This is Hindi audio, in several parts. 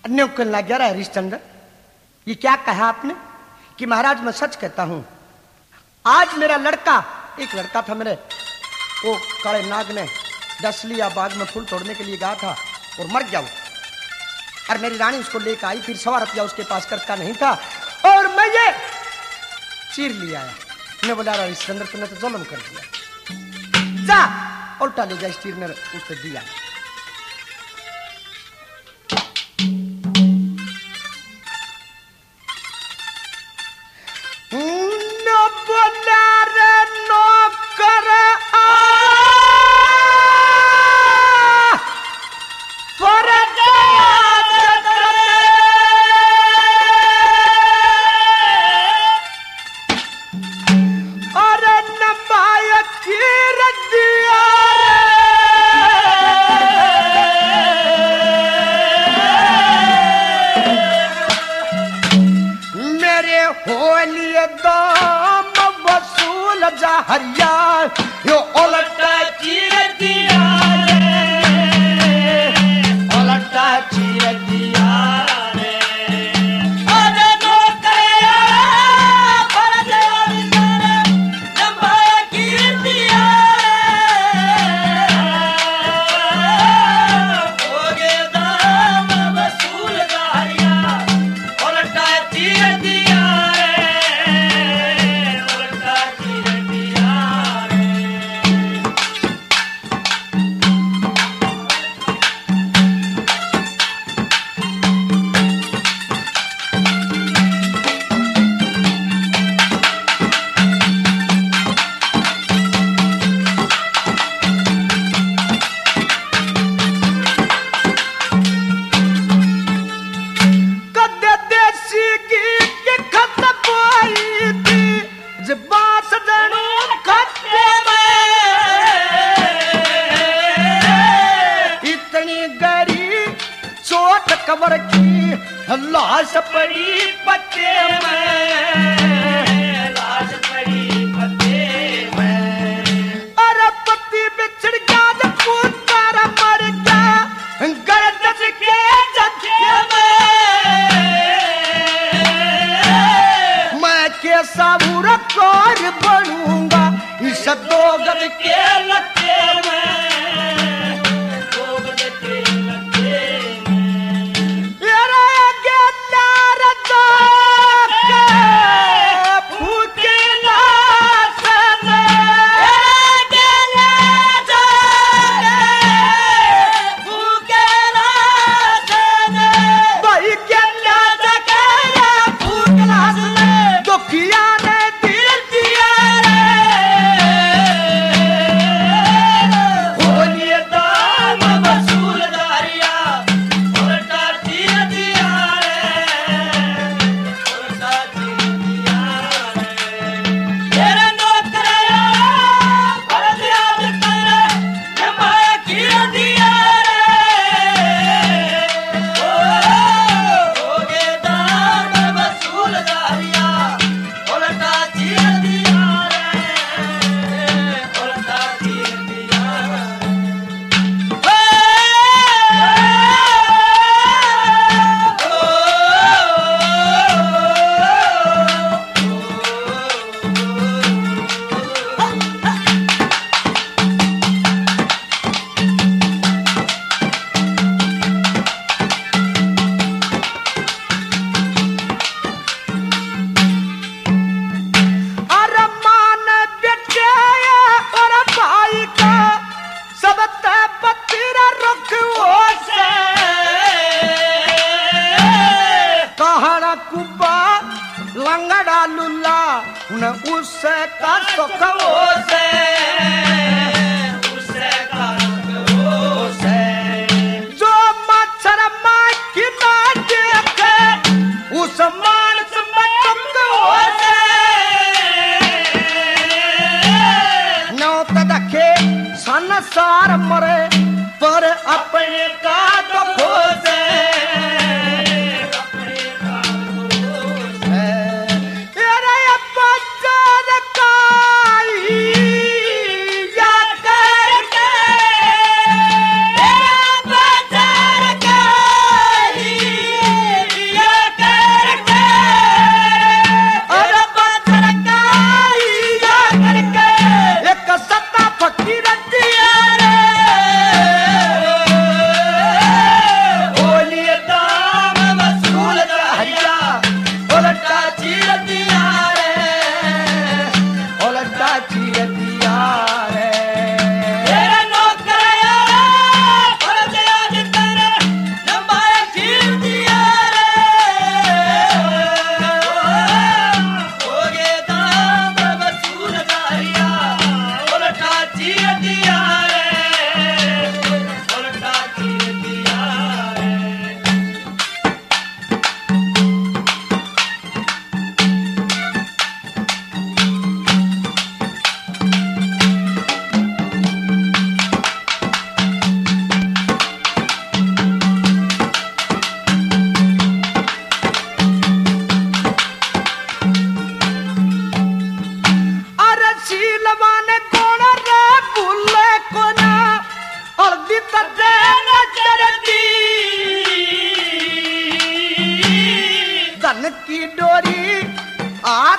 अन्यों को लग गया हरिश्चंद्र, ये क्या कहा आपने कि महाराज मैं सच कहता हूं, आज मेरा लड़का, एक लड़का था मेरे, वो काले नाग ने दसलिया बाग में फूल तोड़ने के लिए गया था और मर गया वो, और मेरी रानी उसको लेकर आई, फिर 1.25 रुपया उसके पास करता नहीं था और मैं ये चीर लिया आया। मैं बोला हरिश्चंद्र तुमने तो जुल्म कर दिया, जा उल्टा ले जा इस चीर ने उसको दिया। हरिया यो ओलटा चीर दिया रे, ओलटा चीर दिया रे, अरे नो कया पर देव नंबा चीर दिया रे, होगे दाम वसूल दारिया ओलटा चीर दिया कबर की लाश पड़ी पत्ते में, लाश पड़ी पत्ते में, अरे पत्ती बिछड़ गया जब पुत्र मर गया गर्दश के झटके में, मैं कैसा बुरा कार बनूंगा इस 2 गज के लत्ते में, 2 गज के लत्ते में। लंगड़ा लुल्ला उससे का सुखवो से, उससे का सुखवो से, जो मच्छर माखी ना देखे उस मानस में तुमको से, नौ तदखे संसार मरे पर अपने का दुखो से, या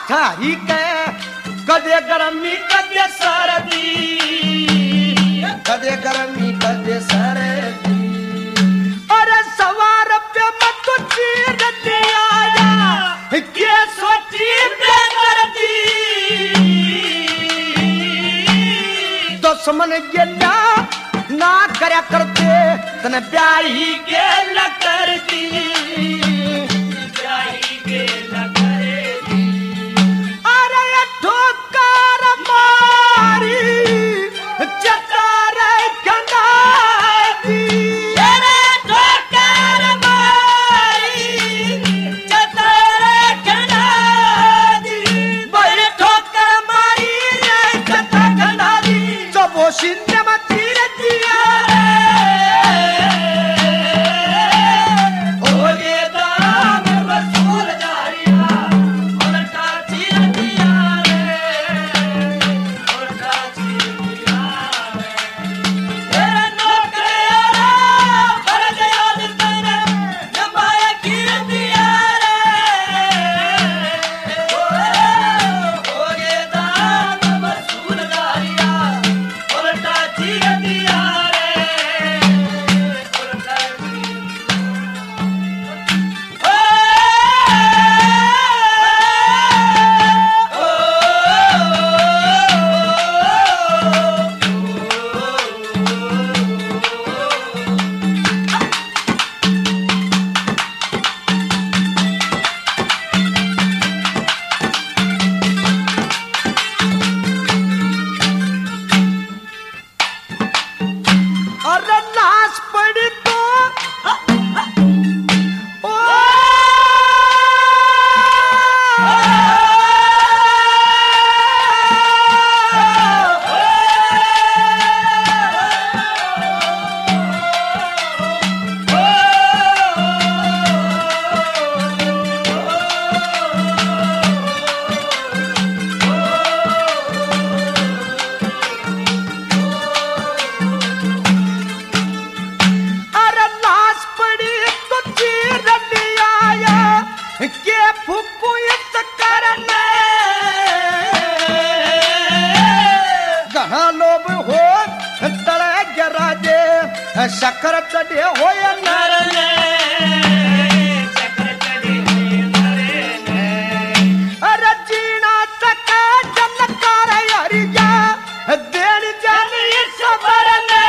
थारी के कदे गर्मी कदे सर्दी, कदे गर्मी कदे सर्दी। अरे सवार पे मत चीर दिया के सोची बेदर्दी, दुश्मन गिला ना करया करते तने ब्याही गेल कर दी, ब्याही गेल कर दी। अरे ठोकर मारी चतारे कंधा दी, अरे ठोकर मारी चतारे कंधा दी, बड़ी ठोकर मारी चता कंधा दी। सब वो सिंधे में तीर दिया शक्कर चढ़े होए नर ने, शक्कर चढ़े होए नर ने। अरे जीना सका जनकार हरिया देन जानी सबर ने,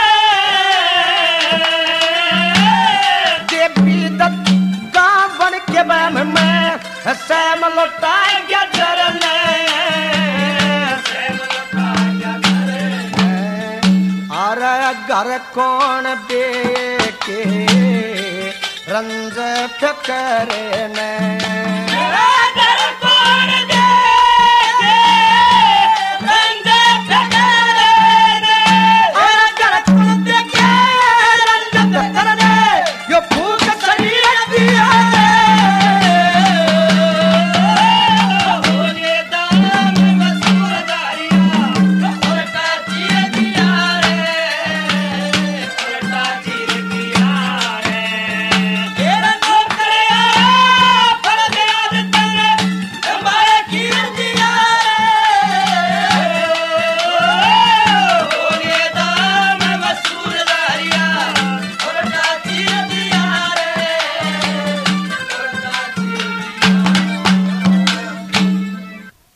देवी दत्ता बन के बैम में सैम लौटाए गया जर ने, घर कौन बेके रंज फकरे ने, घर कौन दे